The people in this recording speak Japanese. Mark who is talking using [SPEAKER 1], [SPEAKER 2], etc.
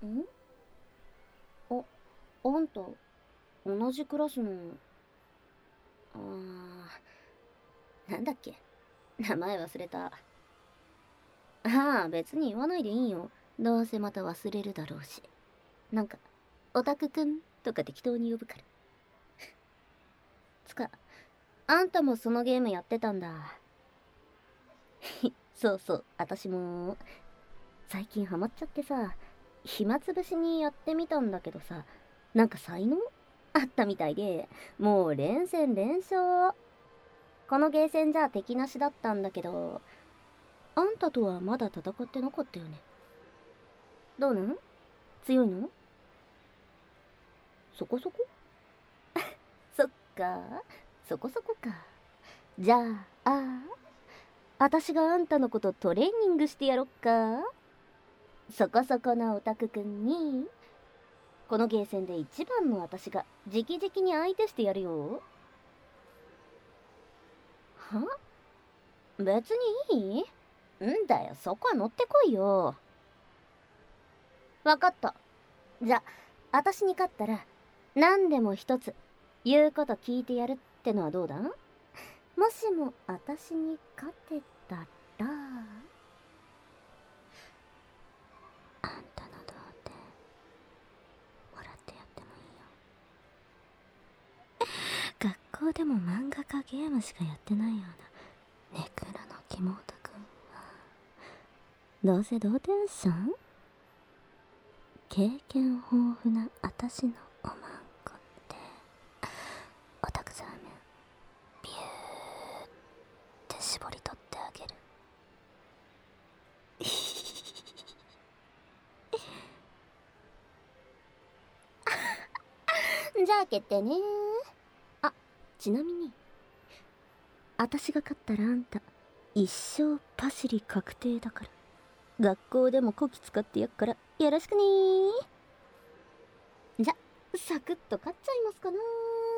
[SPEAKER 1] んあ、あんた、同じクラスの、なんだっけ、名前忘れた。ああ、別に言わないでいいよ。どうせまた忘れるだろうし。なんか、オタクくんとか適当に呼ぶから。つか、あんたもそのゲームやってたんだ。そうそう、私も。最近ハマっちゃってさ、暇つぶしにやってみたんだけどさ、なんか才能あったみたいで、もう連戦連勝。このゲーセンじゃ敵なしだったんだけど、あんたとはまだ戦ってなかったよね。どうなん？強いの？そこそこ？そっか、そこそこか。じゃ私があんたのことトレーニングしてやろっか。そこそこなオタクくんに、このゲーセンで一番の私が直々に相手してやるよ。は？別にいい？んだよ、そこは乗ってこいよ。わかった。じゃ、私に勝ったら、何でも一つ、言うこと聞いてやるってのはどうだ？もしも、私に勝てたら、あんたの童貞、もらってやってもいいよ。学校でも漫画かゲームしかやってないような、ネクラのキモオタくんは、どうせ童貞っしょ？経験豊富な私のおまんこって、オタクザーメン、ビューって絞り取ってあげる。じゃあ決定ね。あ、ちなみに、私が勝ったらあんた、一生パシリ確定だから。学校でもこき使ってやっから、よろしくねー。じゃ、サクッと勝っちゃいますかなー。